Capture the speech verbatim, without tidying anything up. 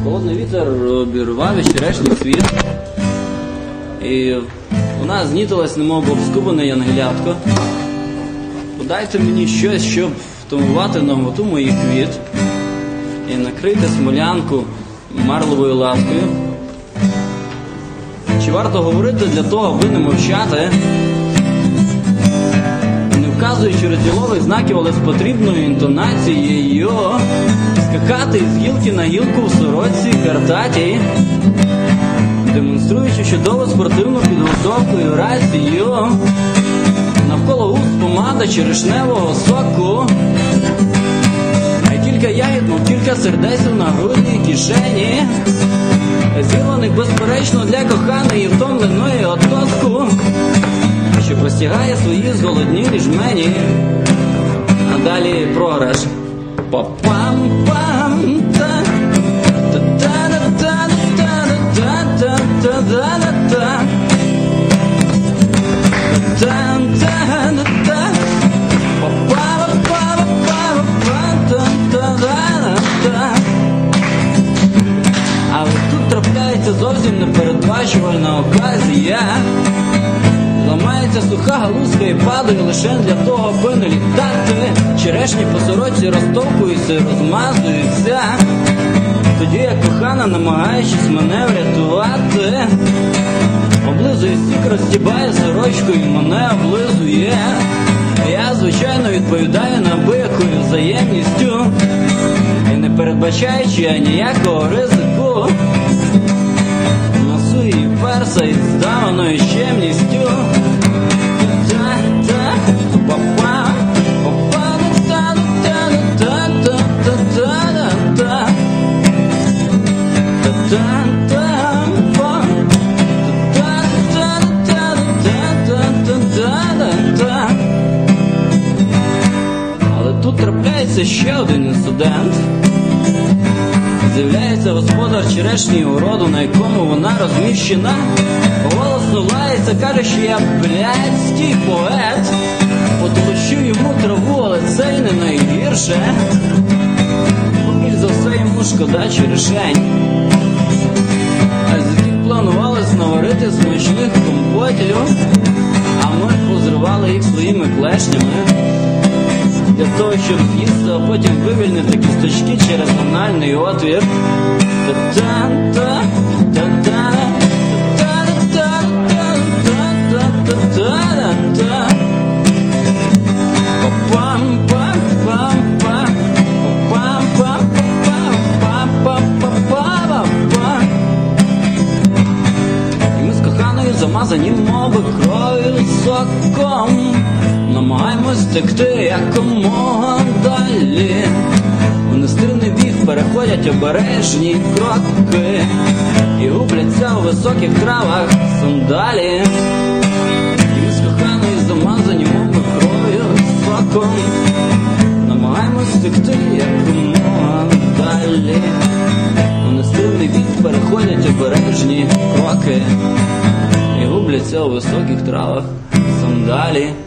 Холодний вітер обірвав із черешніх світ, і вона знітилась, немов обскубане янгелятко. Подайте мені щось, щоб втамувати наготу моїх квіт, і накрийте смолянку марловою латкою. Чи варто говорити для того, аби не мовчати, не вказуючи розділових знаків, але з потрібною інтонацією, скакати з гілки на гілку в сорочці картатій, демонструючи чудову спортивну підготовку і рацію, навколо уст помада черешневого соку, а кілька ягід, мов кілька сердець на грудній кишені, зірваних безперечно для коханої втомленої отоску, що простягає свої зголоднілі жмені. А далі програш. Па-пам-пам, та та та та та та та та та та але тут трапляється зовсім непередбачувальна оказія. Ламається суха галузка і падає лише для того, аби не літати. Черешні по сорочці розтовкуються і розмазуються, тоді як кохана, намагаючись мене врятувати, облизує сік, розтібає сорочку і мене облизує. Я, звичайно, відповідаю неабиякою взаємністю і не передбачаючи ніякого ризику, носу її перса із здаваною щемністю. Тут трапляється ще один інцидент. З'являється господар черешнього городу, на якому вона розміщена. Голосно лається, каже, що я блядський поет. Потолочу йому траву, але це й не найгірше. Більш за все йому шкода черешень, а з яких планувалось наварити смачних компотів, а ми позривали їх своїми клешнями для того, щоб з'їсти, а потім вивільнити кісточки через анальний отвір. Та-та-та, та-та, та-та-та-та-та-та-та-та. Па-пам-пам-пам-пам, па-пам-пам-пам-пам-пам-пам-пам. І ми з коханою замазані мови кров'ю соком, намагаємось втекти якомога далі. У нестримний біг переходять обережні кроки і губляться у високих травах сандалі. І ми з коханою замазані мови кров'ю соком, намагаємось втекти якомога далі. У нестримний біг переходять обережні кроки і губляться у високих травах сандалі.